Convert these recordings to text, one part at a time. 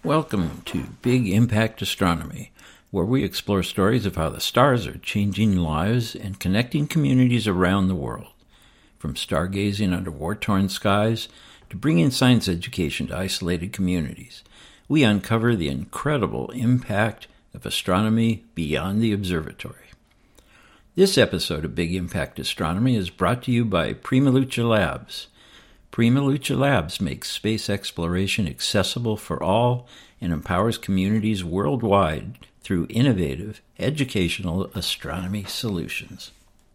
Welcome to Big Impact Astronomy, where we explore stories of how the stars are changing lives and connecting communities around the world. From stargazing under war-torn skies to bringing science education to isolated communities, we uncover the incredible impact of astronomy beyond the observatory. This episode of Big Impact Astronomy is brought to you by Prima Luce Labs. Prima Luce Labs makes space exploration accessible for all and empowers communities worldwide through innovative educational astronomy solutions.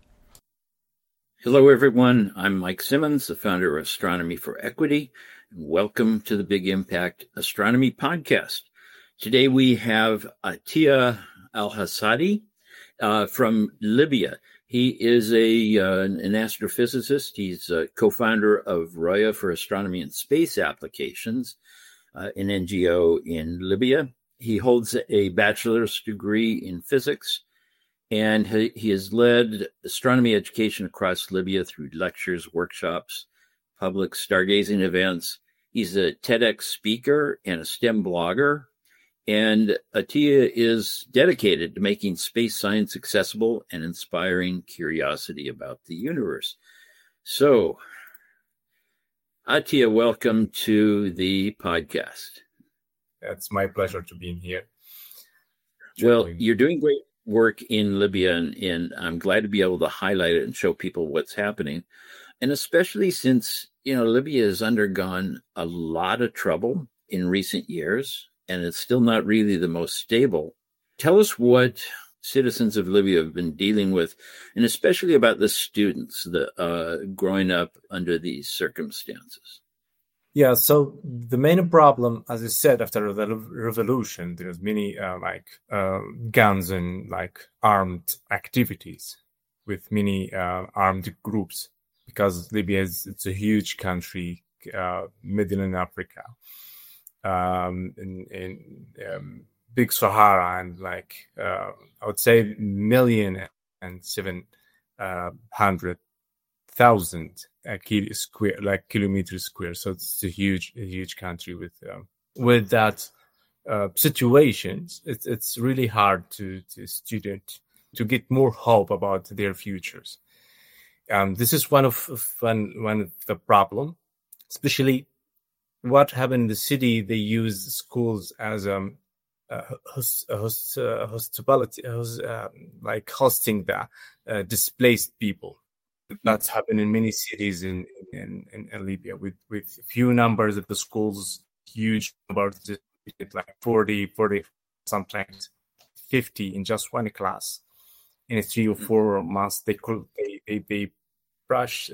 Hello, everyone. I'm Mike Simmons, the founder of Astronomy for Equity, and welcome to the Big Impact Astronomy podcast. Today we have Atiyah Al-Hassadi from Libya. He is an astrophysicist. He's a co-founder of Roya for Astronomy and Space Applications, an NGO in Libya. He holds a bachelor's degree in physics, and he has led astronomy education across Libya through lectures, workshops, public stargazing events. He's a TEDx speaker and a STEM blogger. And Atiyah is dedicated to making space science accessible and inspiring curiosity about the universe. So, Atiyah, welcome to the podcast. It's my pleasure to be here. Well, you're doing great work in Libya, and I'm glad to be able to highlight it and show people what's happening. And especially since, Libya has undergone a lot of trouble in recent years, and it's still not really the most stable. Tell us what citizens of Libya have been dealing with, and especially about the students growing up under these circumstances. Yeah, so the main problem, as I said, after the revolution, there's many guns and armed activities with many armed groups, because Libya it's a huge country, middle in Africa. In Big Sahara, and I would say 1,700,000 kilometers square. So it's a huge country with that situations. It's really hard to student to get more hope about their futures. This is one of the problem, especially. What happened in the city? They use schools as hospitality, hosting the displaced people. That's happened in many cities in Libya with few numbers of the schools, huge numbers, 40, sometimes 50 in just one class. In 3 or 4 months, they press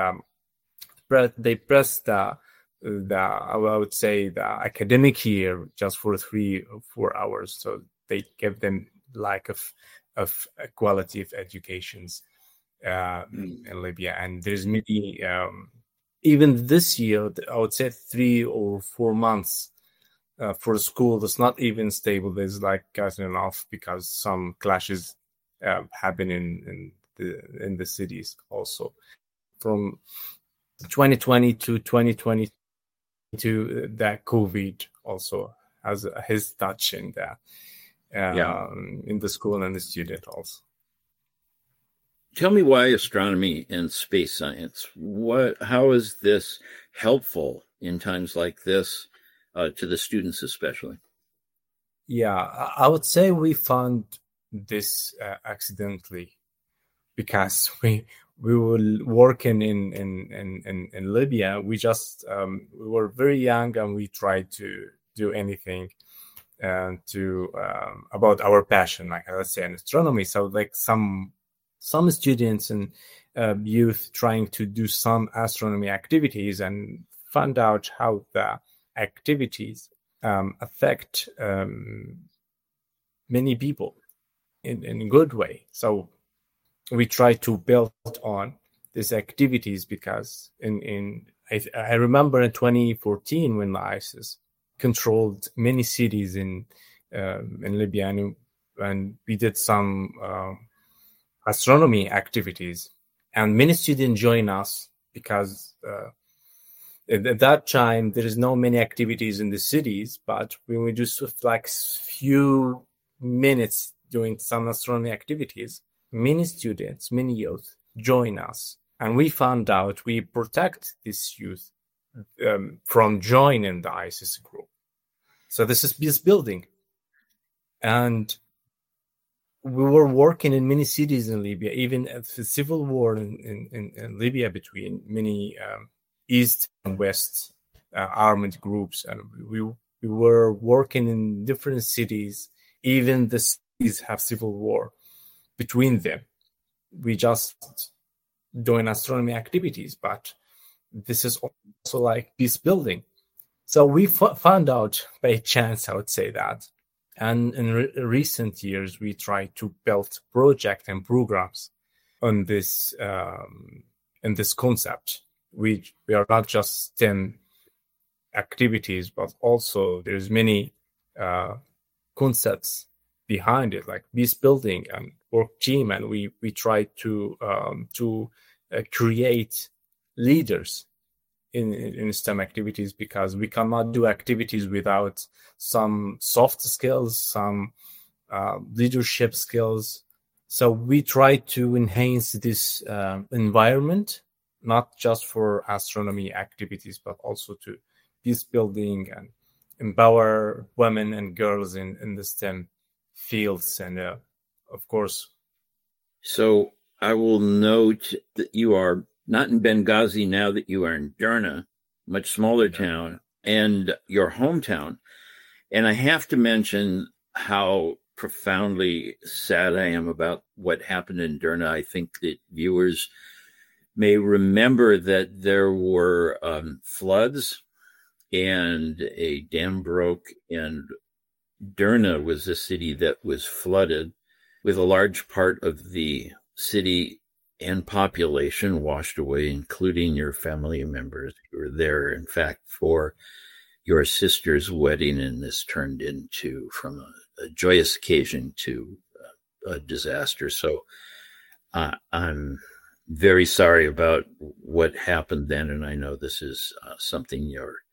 I would say the academic year just for 3 or 4 hours. So they give them lack of quality of educations in Libya. And there's many, even this year, I would say 3 or 4 months for a school that's not even stable. There's cutting off because some clashes happen in the cities also. From 2020 to 2022, that COVID also has his touch in that, in the school and the student also. Tell me why astronomy and space science. How is this helpful in times like this to the students especially? Yeah, I would say we found this accidentally, because we were working in Libya. We just we were very young, and we tried to do anything about our passion, let's say in astronomy. So some students and youth trying to do some astronomy activities and found out how the activities affect many people in a good way. So we try to build on these activities, because I remember in 2014 when the ISIS controlled many cities in Libya, and we did some astronomy activities, and many students joined us because At that time, there is no many activities in the cities, but when we just like few minutes doing some astronomy activities, many students, many youth join us. And we found out we protect this youth from joining the ISIS group. So this is peace building. And we were working in many cities in Libya, even at the civil war in Libya between many East and West armed groups. And we were working in different cities. Even the cities have civil war between them. We just doing astronomy activities, but this is also like peace building. So we found out by chance, I would say that. And in recent years, we try to build projects and programs on this in this concept. We are not just STEM activities, but also there's many concepts behind it, like peace building and work team, and we try to create leaders in STEM activities, because we cannot do activities without some soft skills, some leadership skills. So we try to enhance this environment, not just for astronomy activities, but also to peace building and empower women and girls in the STEM fields. And of course. So I will note that you are not in Benghazi now, that you are in Derna, much smaller town, and your hometown. And I have to mention how profoundly sad I am about what happened in Derna. I think that viewers may remember that there were floods and a dam broke, and Derna was a city that was flooded, with a large part of the city and population washed away, including your family members who were there, in fact, for your sister's wedding. And this turned into, from a joyous occasion to a disaster. So I'm very sorry about what happened then. And I know this is something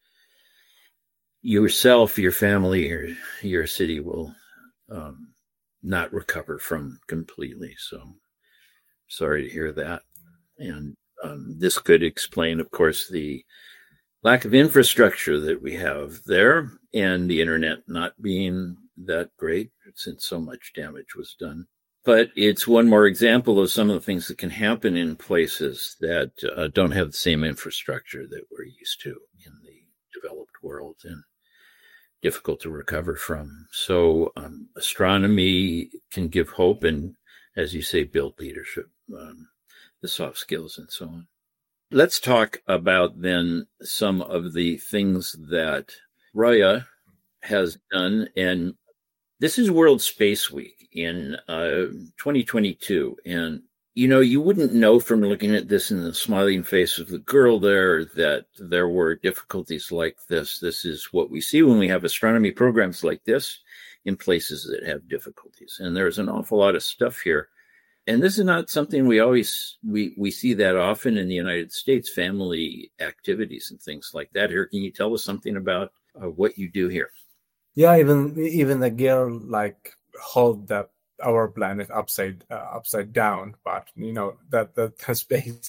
yourself, your family, your city will not recover from completely. So sorry to hear that. And this could explain, of course, the lack of infrastructure that we have there, and the internet not being that great since so much damage was done. But it's one more example of some of the things that can happen in places that don't have the same infrastructure that we're used to in the developed world, and difficult to recover from. So astronomy can give hope and, as you say, build leadership, the soft skills and so on. Let's talk about then some of the things that Raya has done. And this is World Space Week in 2022. And, you know, you wouldn't know from looking at this in the smiling face of the girl there that there were difficulties like this. This is what we see when we have astronomy programs like this in places that have difficulties. And there's an awful lot of stuff here. And this is not something we see that often in the United States, family activities and things like that. Here, can you tell us something about what you do here? Yeah, even the girl like hold our planet upside down, but you know that the space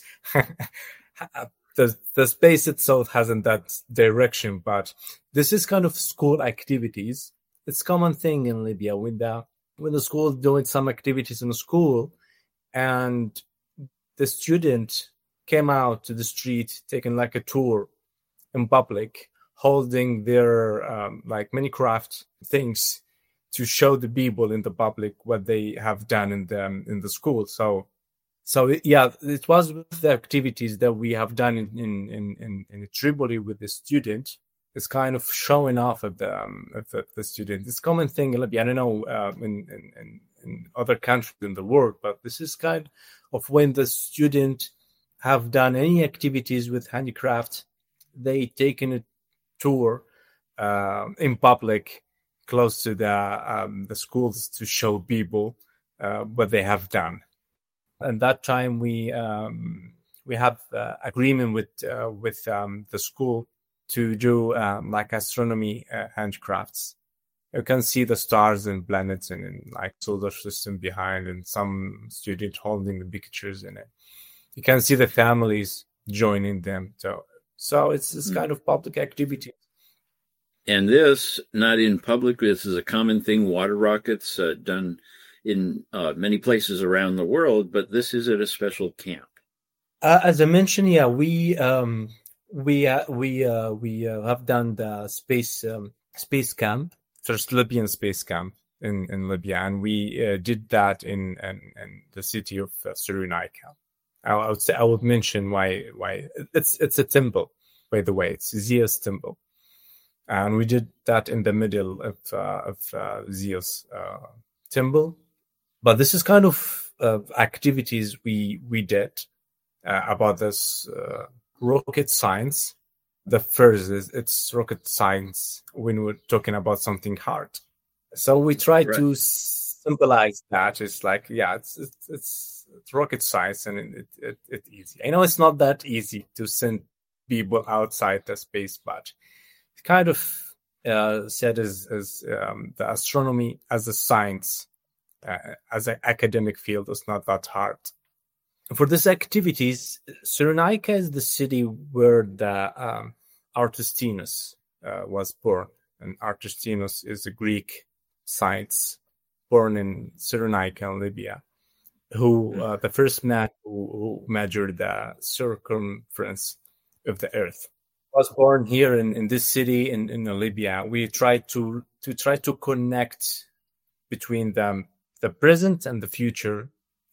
the space itself hasn't that direction. But this is kind of school activities. It's a common thing in Libya when the school doing some activities in the school, and the student came out to the street taking like a tour in public, holding their like many craft things to show the people in the public what they have done in the school. So yeah, it was with the activities that we have done in Tripoli with the student. It's kind of showing off of the student. It's a common thing in Libya. I don't know in other countries in the world, but this is kind of when the student have done any activities with handicraft, they taken a tour in public close to the schools to show people what they have done. And that time we we have agreement with the school to do like astronomy handcrafts. You can see the stars and planets and like solar system behind, and some student holding the pictures in it. You can see the families joining them. So it's kind of public activity. And this, not in public, this is a common thing. Water rockets done in many places around the world, but this is at a special camp. As I mentioned, yeah, we have done the space camp, first Libyan space camp in Libya, and we did that in the city of Cyrenaica. I would mention why it's a temple, by the way. It's Zeus temple, and we did that in the middle of Zeus temple. But this is kind of activities we did about this rocket science. The first is it's rocket science when we're talking about something hard. So we try to symbolize that. It's like, yeah, it's rocket science, and it's easy. I know it's not that easy to send people outside the space, but it's kind of said as the astronomy as a science, as an academic field, is not that hard. For these activities, Cyrenaica is the city where the Artistinus was born, and Artistinus is a Greek scientist born in Cyrenaica, in Libya, who the first man who measured the circumference of the Earth was born here in this city in Libya. We try to connect between the present and the future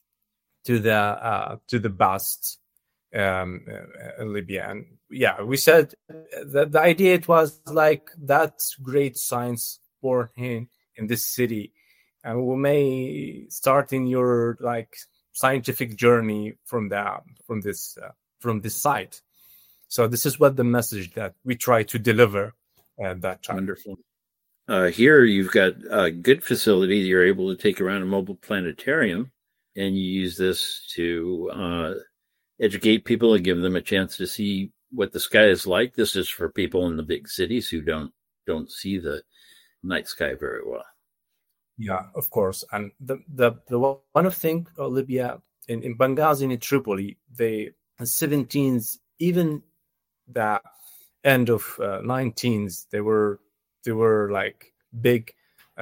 to the past in Libya. And yeah, we said that the idea, it was like that great science born in this city, and we may start in your like scientific journey from this site. So this is what the message that we try to deliver at that time. Wonderful. Here you've got a good facility. You're able to take around a mobile planetarium, and you use this to educate people and give them a chance to see what the sky is like. This is for people in the big cities who don't see the night sky very well. Yeah, of course. And the one of thing, Libya, in Benghazi and in Tripoli, the 17s, even the end of 19s, they were like big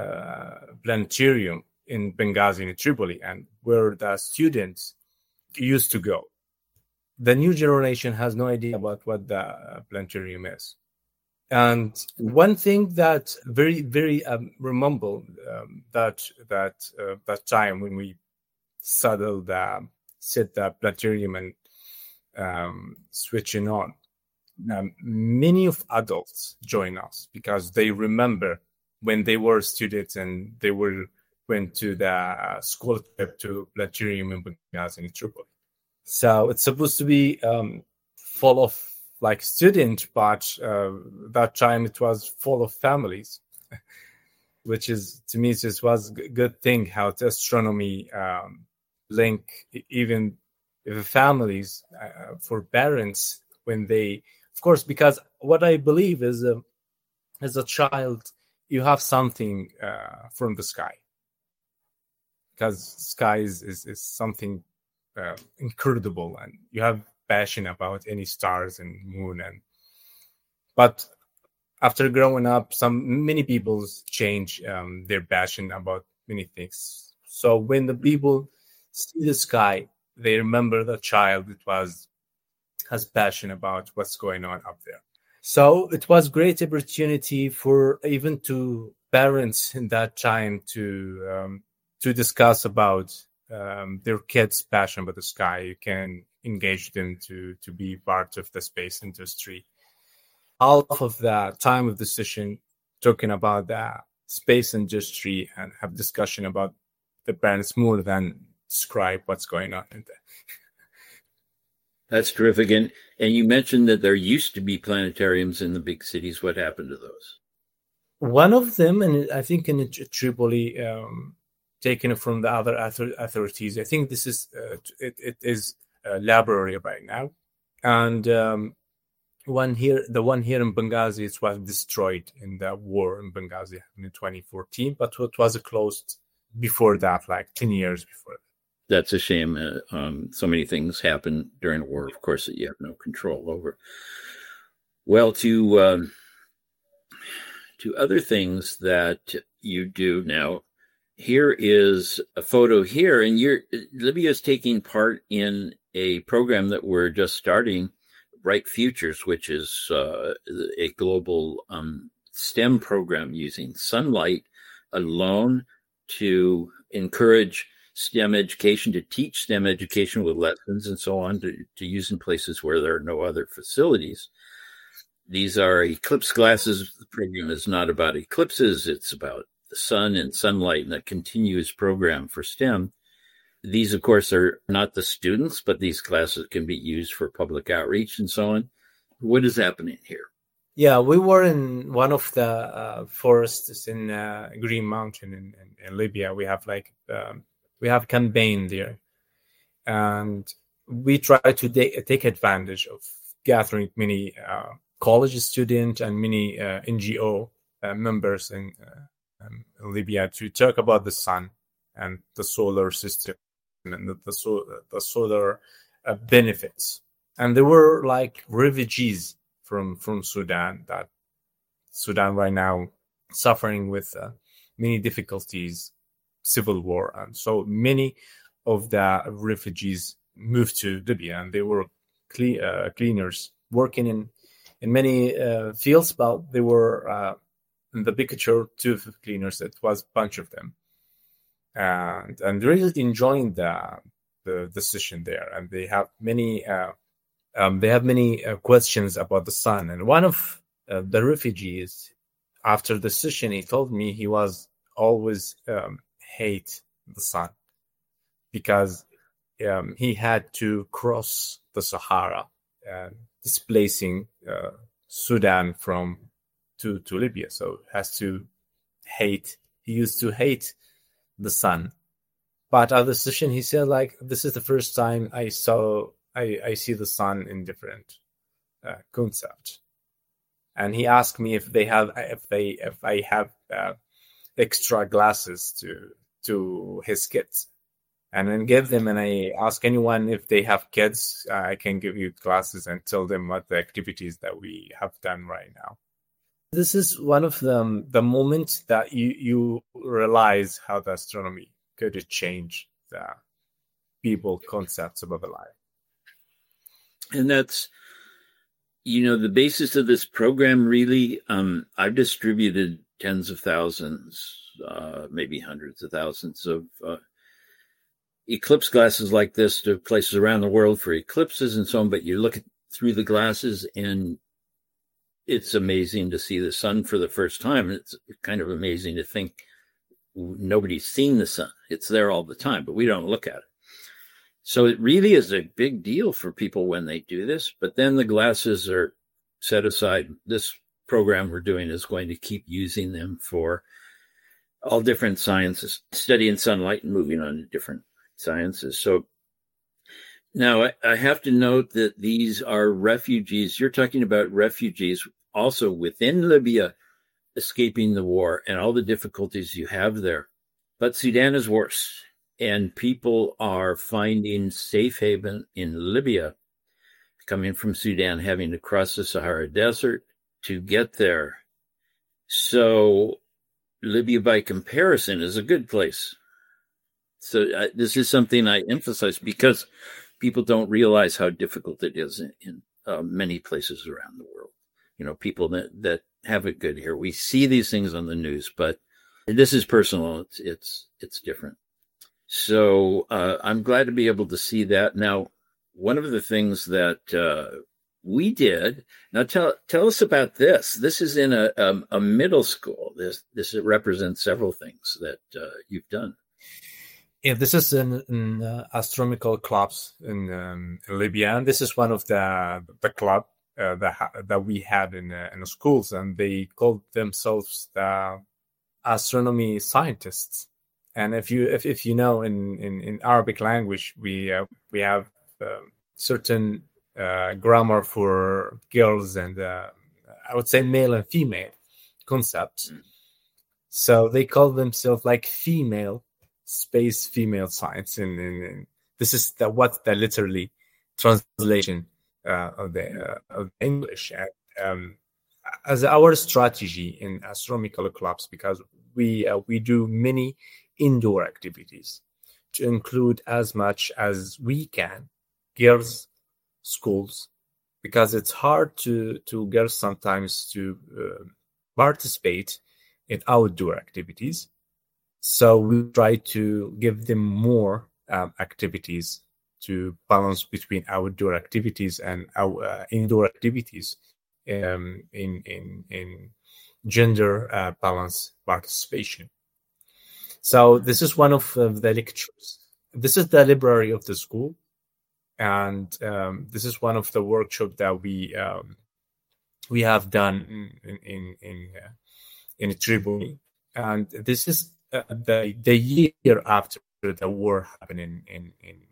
planetarium in Benghazi and Tripoli, and where the students used to go. The new generation has no idea about what the planetarium is. And one thing that very, very remember that time when we set the planetarium and switching on, many of adults join us because they remember when they were students and they went to the school trip to planetarium in Benghazi and Tripoli. So it's supposed to be full of like students, but that time it was full of families, which is, to me, it was a good thing how the astronomy link even with families for parents when they, of course, because what I believe is as a child, you have something from the sky, because sky is something incredible, and you have passion about any stars and moon. But after growing up, many people change their passion about many things. So when the people see the sky, they remember the child that has passion about what's going on up there. So it was great opportunity for even to parents in that time to discuss about their kids' passion about the sky. You can engage them to be part of the space industry. Half of the time of the session talking about the space industry and have discussion about the parents more than describe what's going on in there. That's terrific. And you mentioned that there used to be planetariums in the big cities. What happened to those? One of them, and I think in Tripoli, taken from the other authorities. I think this is it is library right now. And the one here in Benghazi, it was destroyed in the war in Benghazi in 2014, but it was closed before that, like 10 years before that. That's a shame. So many things happen during a war, of course, that you have no control over. Well, to other things that you do now, here is a photo here, and Libya is taking part in a program that we're just starting, Bright Futures, which is a global STEM program using sunlight alone to encourage STEM education, to teach STEM education with lessons and so on, to use in places where there are no other facilities. These are eclipse glasses. The program is not about eclipses. It's about the sun and sunlight and a continuous program for STEM. These, of course, are not the students, but these classes can be used for public outreach and so on. What is happening here? Yeah, we were in one of the forests in Green Mountain in Libya. We have we have campaign there, and we try to take advantage of gathering many college students and many NGO members in Libya to talk about the sun and the solar system and the solar benefits. And there were like refugees from Sudan, that Sudan right now suffering with many difficulties, civil war, and so many of the refugees moved to Libya, and they were cleaners working in many fields, but they were in the picture 2 cleaners. It was a bunch of them, and really enjoying the session there, and they have many questions about the sun. And one of the refugees, after the session, he told me he was always hate the sun because he had to cross the Sahara, displacing Sudan to Libya. So he used to hate the sun. But at the session, he said, like, this is the first time I see the sun in different concepts. And he asked me if I have extra glasses to his kids, and then give them. And I ask anyone if they have kids, I can give you glasses and tell them what the activities that we have done right now. This is one of the moments that you realize how the astronomy could change the people concepts about the life. And that's, the basis of this program, really. I've distributed tens of thousands, maybe hundreds of thousands of eclipse glasses like this to places around the world for eclipses and so on. But you look through the glasses and it's amazing to see the sun for the first time. It's kind of amazing to think nobody's seen the sun. It's there all the time, but we don't look at it. So it really is a big deal for people when they do this, but then the glasses are set aside. This program we're doing is going to keep using them for all different sciences, studying sunlight and moving on to different sciences. So now I have to note that these are refugees. You're talking about refugees also within Libya escaping the war and all the difficulties you have there. But Sudan is worse. And people are finding safe haven in Libya, coming from Sudan, having to cross the Sahara Desert to get there. So Libya, by comparison, is a good place. So this is something I emphasize because people don't realize how difficult it is in many places around the world. People that have it good here. We see these things on the news, but this is personal. It's different. So I'm glad to be able to see that. Now, one of the things that we did. Now, tell us about this. This is in a middle school. This represents several things that you've done. Yeah, this is in astronomical clubs in Libya, and this is one of the club that we had in the schools, and they called themselves the astronomy scientists. And if you know in Arabic language, we have certain grammar for girls and I would say male and female concepts. So they call themselves like female space, female science, and this is what the literally translation of the English. As our strategy in astronomical clubs, because we do many indoor activities to include as much as we can girls schools, because it's hard to girls sometimes to participate in outdoor activities. So we try to give them more activities to balance between outdoor activities and our indoor activities in gender balance participation. So this is one of the lectures. This is the library of the school, and this is one of the workshops that we have done in Tripoli, and this is the year after the war happened in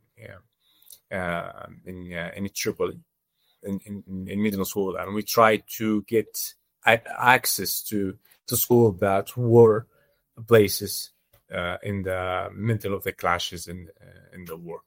Tripoli, in Middle School, and we tried to get access to school that were places in the middle of the clashes in the war.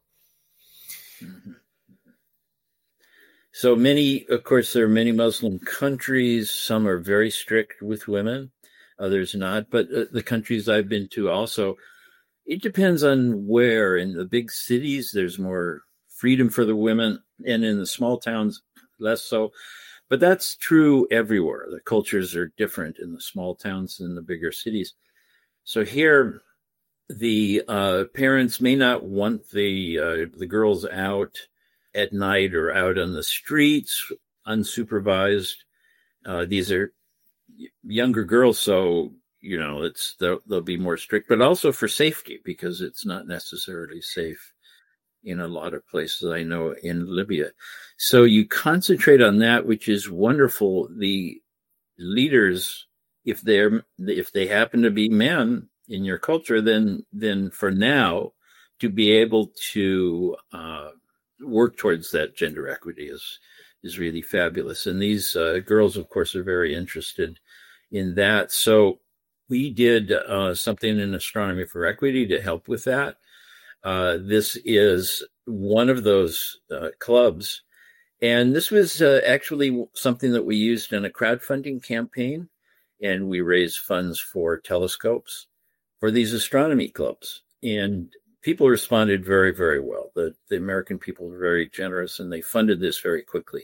So of course, there are many Muslim countries. Some are very strict with women, others not. But the countries I've been to also, it depends on where. In the big cities, there's more freedom for the women, and in the small towns, less so. But that's true everywhere. The cultures are different in the small towns than the bigger cities. So here, the parents may not want the girls out at night or out on the streets unsupervised. These are younger girls, so they'll be more strict, but also for safety, because it's not necessarily safe in a lot of places I know in Libya. So you concentrate on that, which is wonderful. The leaders, if they happen to be men in your culture, then for now, to be able to work towards that gender equity is really fabulous. And these girls, of course, are very interested in that. So we did something in Astronomy for Equity to help with that. This is one of those clubs. And this was actually something that we used in a crowdfunding campaign. And we raised funds for telescopes for these astronomy clubs. And people responded very, very well. The American people were very generous, and they funded this very quickly.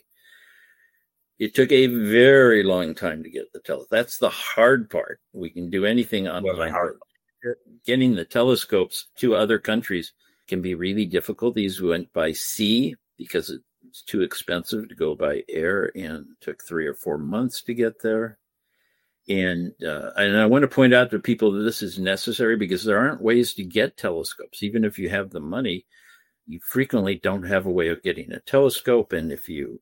It took a very long time to get the telescope. That's the hard part. We can do anything online. Getting the telescopes to other countries can be really difficult. These went by sea because it's too expensive to go by air, and took 3 or 4 months to get there. And I want to point out to people that this is necessary, because there aren't ways to get telescopes. Even if you have the money, you frequently don't have a way of getting a telescope. And if you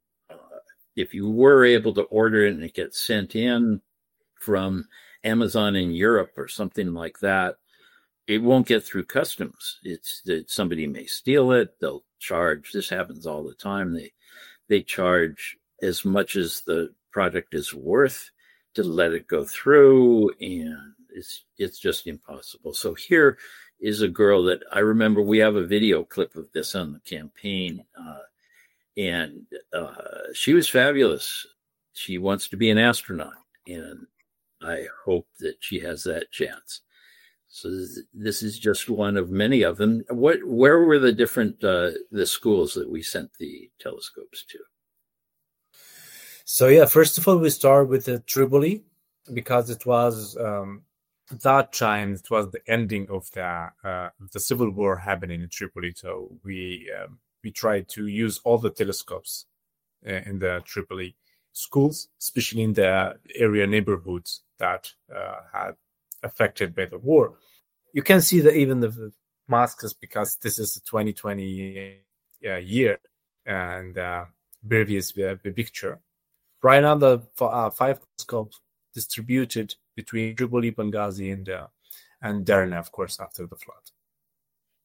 were able to order it and it gets sent in from Amazon in Europe or something like that, it won't get through customs. It's that somebody may steal it. They'll charge. This happens all the time. They charge as much as the product is worth to let it go through, and it's just impossible. So here is a girl that I remember. We have a video clip of this on the campaign, and she was fabulous. She wants to be an astronaut, and I hope that she has that chance. So this is just one of many of them. Where were the different the schools that we sent the telescopes to? So yeah, first of all, we start with Tripoli, because it was that time it was the ending of the civil war happening in Tripoli. So we tried to use all the telescopes in the Tripoli schools, especially in the area neighborhoods that had affected by the war. You can see that even the masks, because this is the 2020 year, and previous picture. Right now, the 5 telescopes distributed between Tripoli, Benghazi, and Derna, of course, after the flood.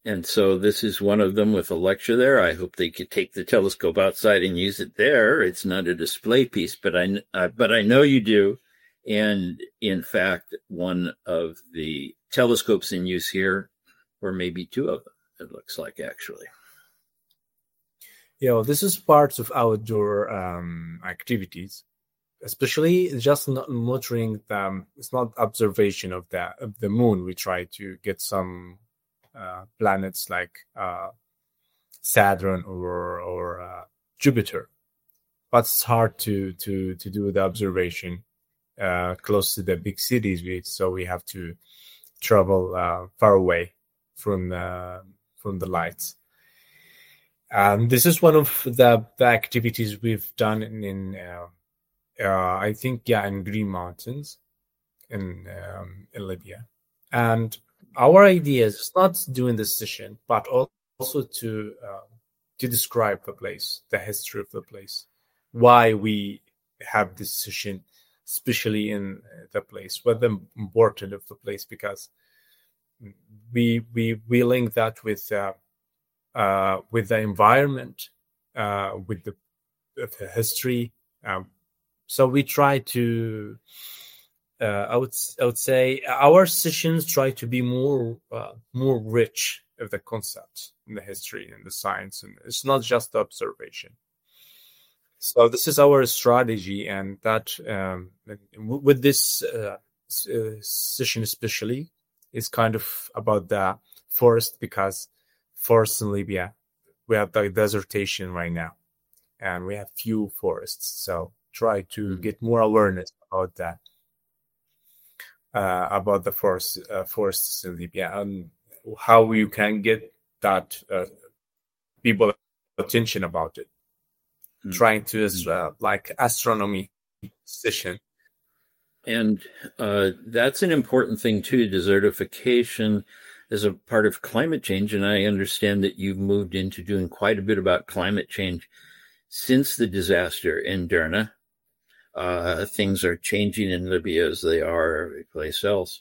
And so this is one of them with a lecture there. I hope they could take the telescope outside and use it there. It's not a display piece, but I know you do. And in fact, one of the telescopes in use here, or maybe two of them, it looks like, actually. Yeah, well, this is part of outdoor activities, especially just not monitoring them. It's not observation of the moon. We try to get some planets like Saturn or Jupiter, but it's hard to do the observation close to the big cities. So we have to travel far away from the lights. This is one of the activities we've done in I think in Green Mountains in Libya. And our idea is not doing this session, but also to describe the place, the history of the place, why we have this session, especially in the place, what the importance of the place, because we link that with the environment, with the history. So we try to. I would say our sessions try to be more rich of the concept in the history and the science, and it's not just the observation. So this is our strategy, and that with this session especially is kind of about the forest, because forests in Libya, we have the desertation right now, and we have few forests. So try to get more awareness about that. About the forests in Libya, and how you can get that people attention about it. Trying to like astronomy session. And that's an important thing too. Desertification is a part of climate change, and I understand that you've moved into doing quite a bit about climate change since the disaster in Derna. Things are changing in Libya as they are every place else.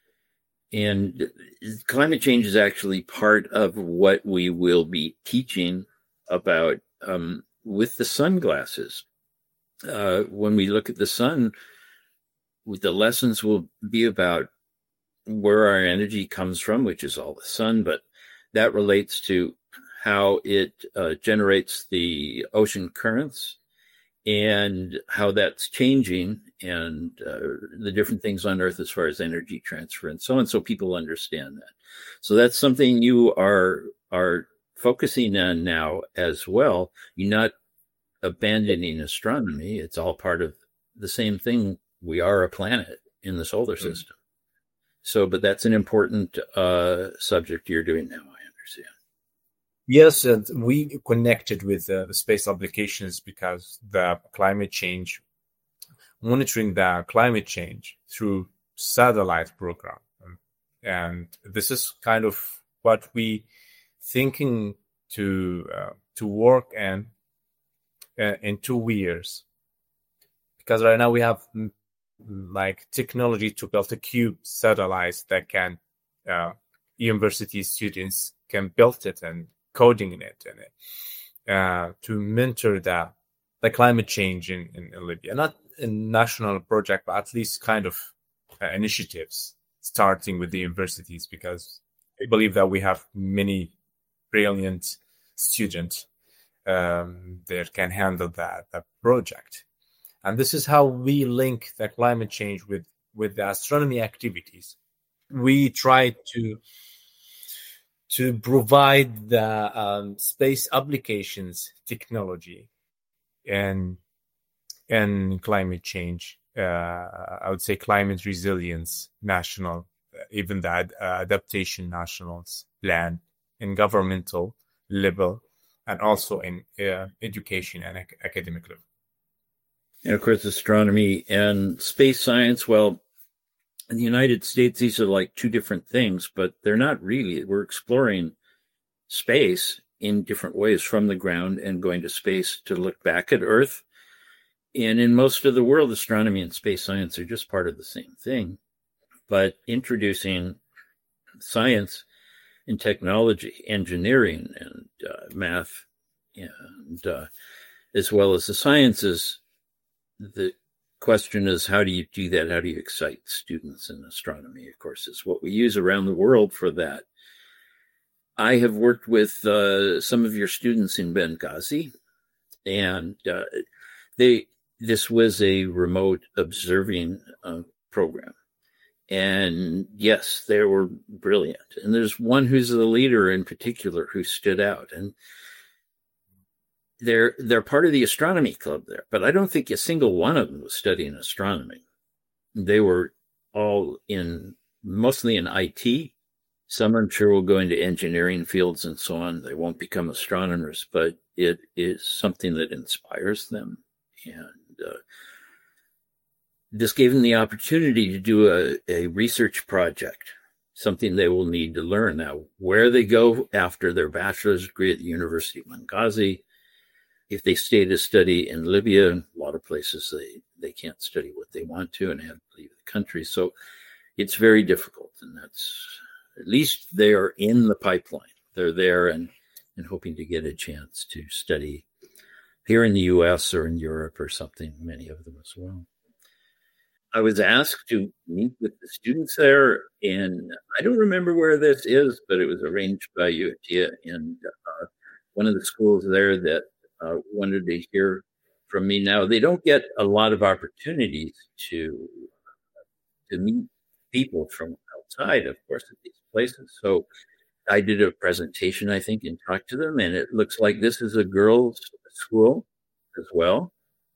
And climate change is actually part of what we will be teaching about with the sunglasses. When we look at the sun, the lessons will be about where our energy comes from, which is all the sun, but that relates to how it generates the ocean currents, and how that's changing, and the different things on Earth as far as energy transfer and so on, so people understand that. So that's something you are focusing on now as well. You're not abandoning astronomy. It's all part of the same thing. We are a planet in the solar system. So, but that's an important subject you're doing now, I understand. Yes, and we connected with the space applications because the climate change, monitoring the climate change through satellite program. And this is kind of what we thinking to work in 2 years. Because right now we have like technology to build a cube satellites that can university students can build it and coding in it and to mentor the climate change in Libya. Not a national project, but at least kind of initiatives starting with the universities, because I believe that we have many brilliant students that can handle that project. And this is how we link the climate change with the astronomy activities. We try to provide the space applications technology and climate change. I would say climate resilience national, even the adaptation nationals plan in governmental level, and also in education and academic level. And of course, astronomy and space science, well, in the United States, these are like two different things, but they're not really. We're exploring space in different ways from the ground and going to space to look back at Earth. And in most of the world, astronomy and space science are just part of the same thing. But introducing science in technology, engineering, and math, and as well as the sciences. The question is, how do you do that? How do you excite students in astronomy? Of course, is what we use around the world for that. I have worked with some of your students in Benghazi, and this was a remote observing program. And yes, they were brilliant. And there's one who's the leader in particular who stood out. And they're part of the astronomy club there, but I don't think a single one of them was studying astronomy. They were all mostly in IT. Some, I'm sure, will go into engineering fields and so on. They won't become astronomers, but it is something that inspires them. And this gave them the opportunity to do a research project, something they will need to learn. Now, where they go after their bachelor's degree at the University of Benghazi, if they stay to study in Libya, a lot of places they can't study what they want to and have to leave the country. So it's very difficult. And that's, at least they are in the pipeline. They're there and hoping to get a chance to study here in the US or in Europe or something, many of them as well. I was asked to meet with the students there, and I don't remember where this is, but it was arranged by UATIA and one of the schools there that wanted to hear from me. Now, they don't get a lot of opportunities to meet people from outside, of course, of these places. So I did a presentation, I think, and talked to them, and it looks like this is a girls' school as well.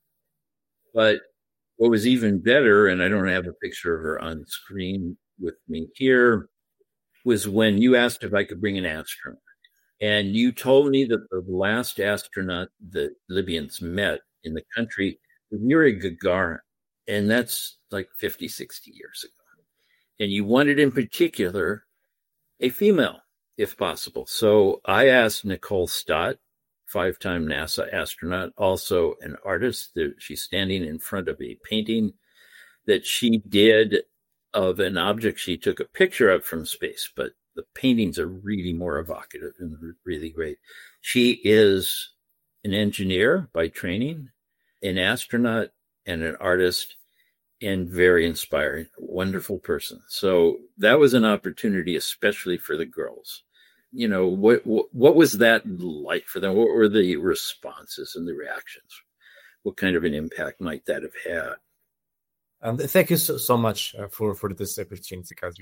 But what was even better, and I don't have a picture of her on screen with me here, was when you asked if I could bring an astronaut. And you told me that the last astronaut that Libyans met in the country was Yuri Gagarin. And that's like 50, 60 years ago. And you wanted in particular a female, if possible. So I asked Nicole Stott, 5-time NASA astronaut, also an artist. She's standing in front of a painting that she did of an object she took a picture of from space, but the paintings are really more evocative and really great. She is an engineer by training, an astronaut, and an artist, and very inspiring, wonderful person. So that was an opportunity, especially for the girls. You know, what was that like for them? What were the responses and the reactions? What kind of an impact might that have had? Thank you so much for this opportunity, because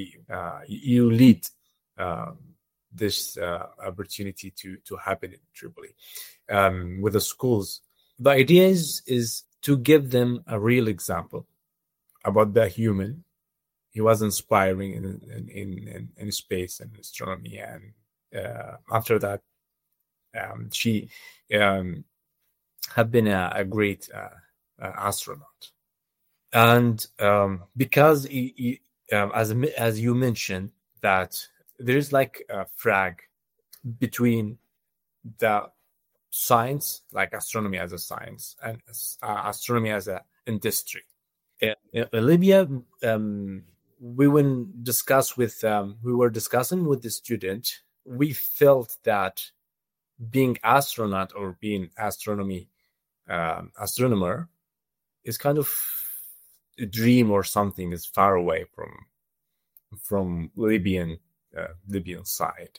you lead this opportunity to happen in Tripoli with the schools. The idea is to give them a real example about the human. He was inspiring in space and astronomy, and after that, she had been a great astronaut. And because as you mentioned, that there is like a frag between the science, like astronomy as a science, and astronomy as an industry. In Libya, we were discussing with the student. We felt that being astronaut or being astronomer is kind of a dream or something, is far away from Libyan side.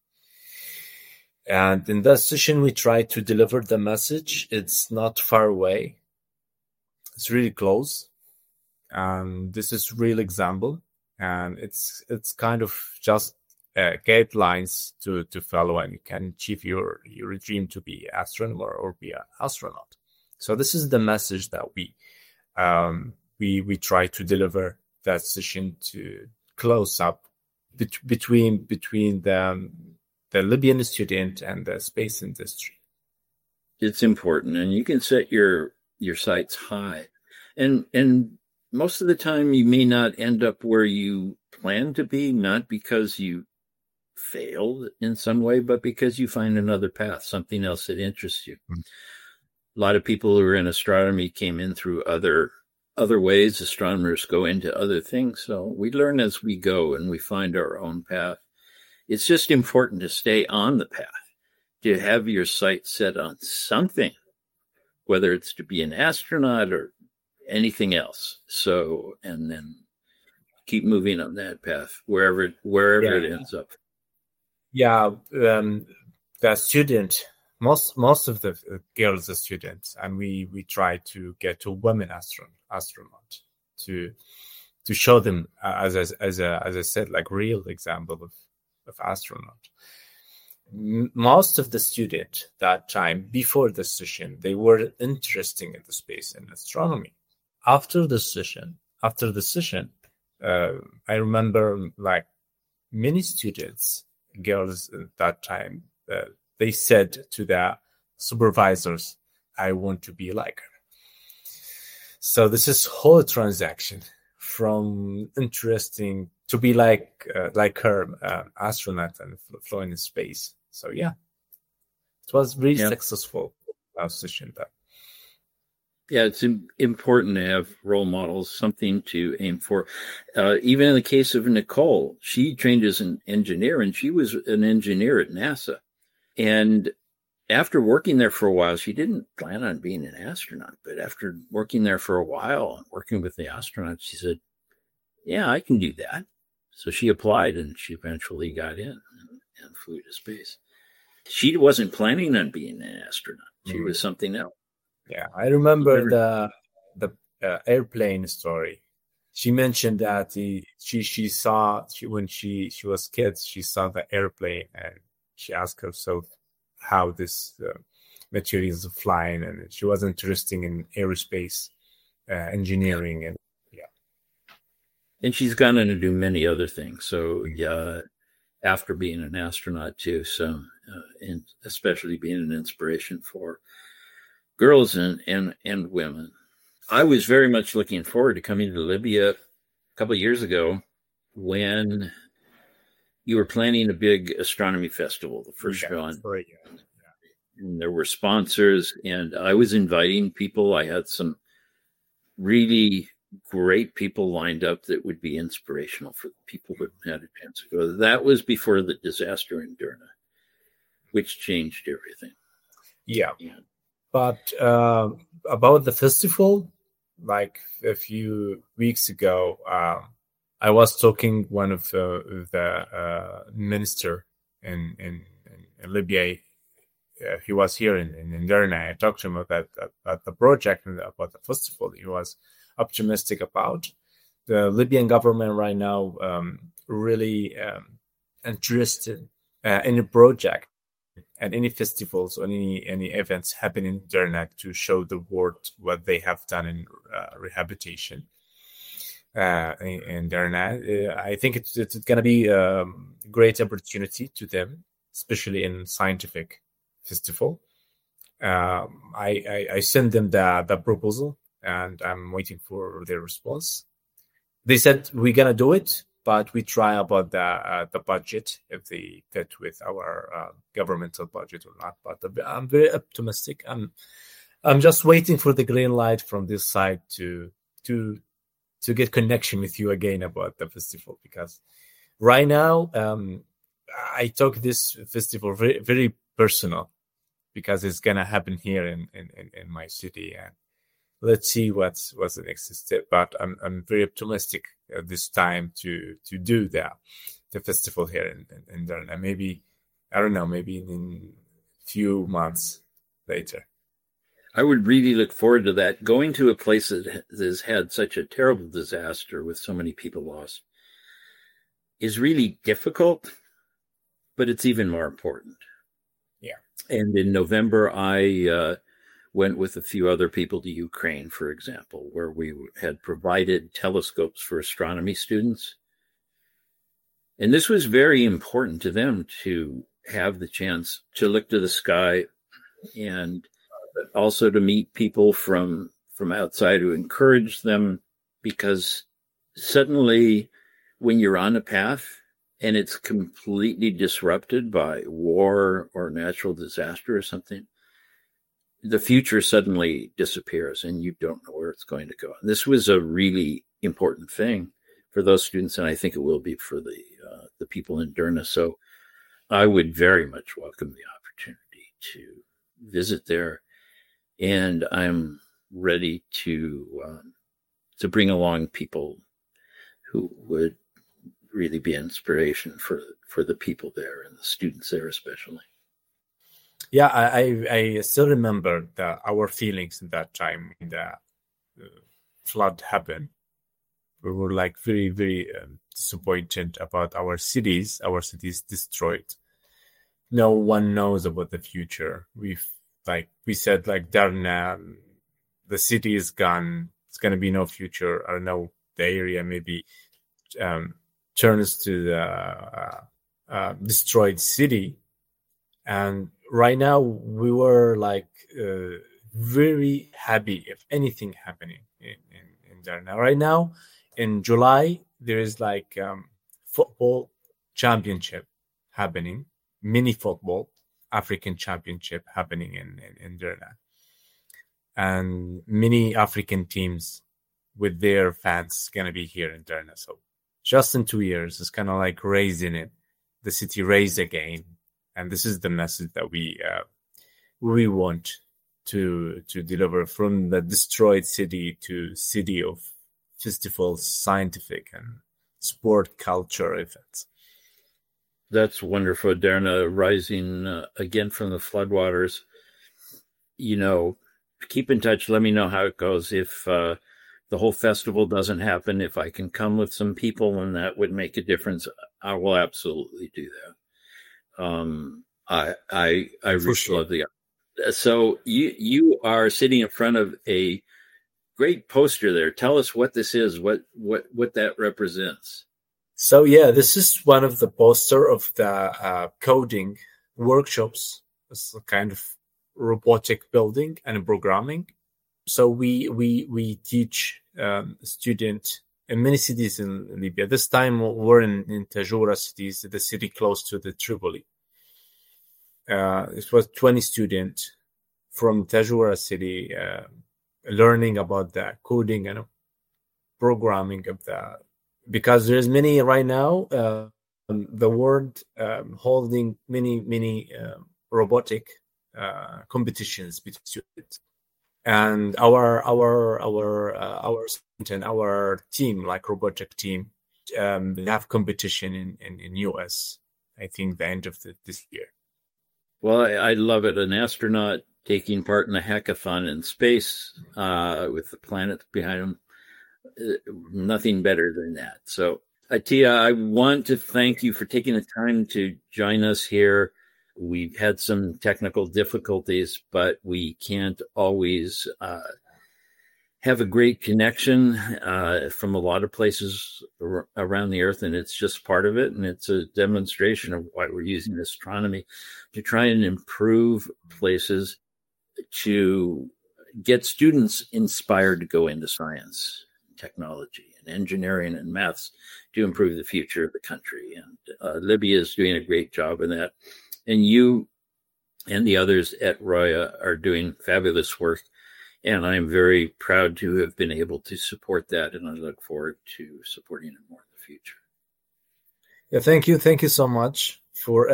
And in that session, we tried to deliver the message. It's not far away. It's really close. And this is real example. And it's kind of just guidelines to follow, and you can achieve your dream to be astronomer or be an astronaut. So this is the message that we try to deliver that session, to close up between the Libyan student and the space industry. It's important, and you can set your sights high, and most of the time you may not end up where you plan to be, not because you failed in some way, but because you find another path, something else that interests you. Mm-hmm. A lot of people who are in astronomy came in through other ways. Astronomers go into other things. So we learn as we go, and we find our own path. It's just important to stay on the path, to have your sight set on something, whether it's to be an astronaut or anything else. So, and then keep moving on that path, wherever it ends up. Yeah, the student, most of the girls are students, and we try to get a women astronaut to show them as I said, like real example of astronaut. Most of the student that time before the session, they were interested in the space and astronomy. After the session, I remember like many students, girls at that time, they said to their supervisors, "I want to be like her." So this is whole transaction from interesting to be like her, astronaut and flying in space. So yeah, it was really successful session. That it's important to have role models, something to aim for. Even in the case of Nicole, she trained as an engineer, and she was an engineer at NASA. And after working there for a while, she didn't plan on being an astronaut, but after working there for a while and working with the astronauts, she said, "Yeah, I can do that." So she applied, and she eventually got in and flew to space. She wasn't planning on being an astronaut. She was something else. Yeah, I remember the airplane story. She mentioned that she saw when she was kid, she saw the airplane, and she asked herself how this materials are flying, and she was interested in aerospace engineering, and and she's gone on to do many other things. So after being an astronaut too, so and especially being an inspiration for girls and women. I was very much looking forward to coming to Libya a couple of years ago when you were planning a big astronomy festival, the first one. And there were sponsors, and I was inviting people. I had some really great people lined up that would be inspirational for people who had a chance to go. That was before the disaster in Derna, which changed everything. Yeah. But about the festival, like a few weeks ago, I was talking one of the minister in Libya. He was here in Derna. I talked to him about the project and about the festival. He was optimistic about the Libyan government right now. Really interested in the project and any festivals or any events happening in Derna to show the world what they have done in rehabilitation in Derna. I think it's going to be a great opportunity to them, especially in scientific festival. I sent them the proposal, and I'm waiting for their response. They said we're going to do it, but we try about the budget, if they fit with our governmental budget or not. But I'm very optimistic. I'm just waiting for the green light from this side to get connection with you again about the festival, because right now I took this festival very, very personal, because it's gonna happen here in my city, and let's see what's the next step. But I'm very optimistic at this time to do the festival here in Derna. Maybe, I don't know, maybe in a few months later. I would really look forward to that. Going to a place that has had such a terrible disaster with so many people lost is really difficult, but it's even more important. Yeah. And in November, I went with a few other people to Ukraine, for example, where we had provided telescopes for astronomy students. And this was very important to them to have the chance to look to the sky, and also to meet people from outside who encourage them, because suddenly when you're on a path and it's completely disrupted by war or natural disaster or something, the future suddenly disappears and you don't know where it's going to go. And this was a really important thing for those students, and I think it will be for the people in Derna. So I would very much welcome the opportunity to visit there, and I'm ready to bring along people who would really be inspiration for the people there and the students there especially. Yeah, I still remember our feelings at that time when the flood happened. We were like very, very disappointed about our cities destroyed. No one knows about the future. We said like Darna, the city is gone. It's going to be no future. I don't know, the area maybe turns to the destroyed city. And right now we were like very happy if anything happening in Darna. Right now in July, there is like football championship happening, mini football African championship happening in Derna. And many African teams with their fans going to be here in Derna. So just in 2 years, it's kind of like raising it. The city raised again. And this is the message that we want to deliver from the destroyed city to city of festivals, scientific and sport culture events. That's wonderful. Derna rising again from the floodwaters. Keep in touch. Let me know how it goes. If the whole festival doesn't happen, if I can come with some people and that would make a difference, I will absolutely do that. I really love the. So you are sitting in front of a great poster there. Tell us what this is. What that represents. So yeah, this is one of the poster of the coding workshops. It's a kind of robotic building and programming. So we teach students in many cities in Libya. This time we're in Tajura cities, the city close to the Tripoli. It was 20 students from Tajura city learning about the coding and programming of the, because there's many right now the world holding many robotic competitions between students, and our and our team, like robotic team, they have competition in US. I think the end of this year. Well, I love it. An astronaut taking part in a hackathon in space with the planet behind him. Nothing better than that. So, Atiya, I want to thank you for taking the time to join us here. We've had some technical difficulties, but we can't always have a great connection from a lot of places around the earth, and it's just part of it. And it's a demonstration of why we're using astronomy to try and improve places, to get students inspired to go into science, technology, and engineering and maths to improve the future of the country. And Libya is doing a great job in that. And you and the others at Roya are doing fabulous work. And I'm very proud to have been able to support that. And I look forward to supporting it more in the future. Yeah, thank you. Thank you so much for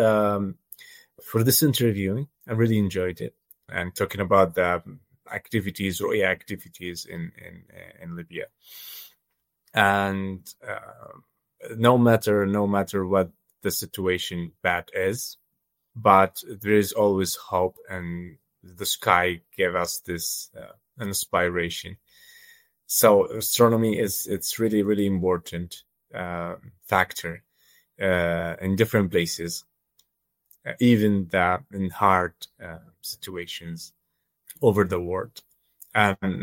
this interview. I really enjoyed it. And talking about the activities, Roya activities in Libya. And no matter what the situation bad is, but there is always hope, and the sky gave us this inspiration. So astronomy it's really, really important factor in different places, even in hard situations over the world. And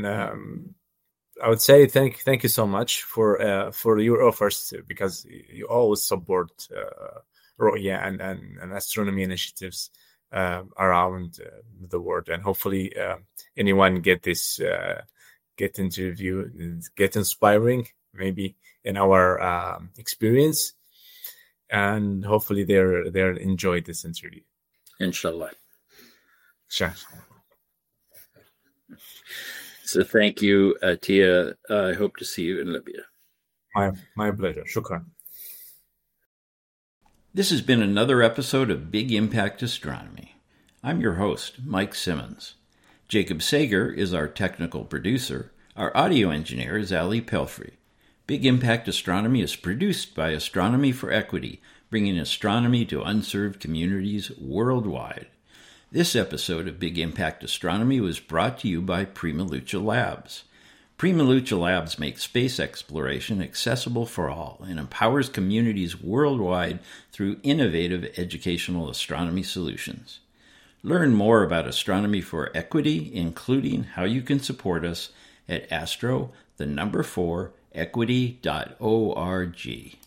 I would say thank you so much for your offers, because you always support Roya and astronomy initiatives around the world. And hopefully anyone get this get interview, get inspiring maybe in our experience, and hopefully they'll enjoy this interview. Inshallah. Sure. So thank you, Atiya. I hope to see you in Libya. My pleasure. Shukran. This has been another episode of Big Impact Astronomy. I'm your host, Mike Simmons. Jacob Sager is our technical producer. Our audio engineer is Ali Pelfrey. Big Impact Astronomy is produced by Astronomy for Equity, bringing astronomy to unserved communities worldwide. This episode of Big Impact Astronomy was brought to you by Prima Luce Labs. Prima Luce Labs makes space exploration accessible for all and empowers communities worldwide through innovative educational astronomy solutions. Learn more about Astronomy for Equity, including how you can support us, at astro4equity.org.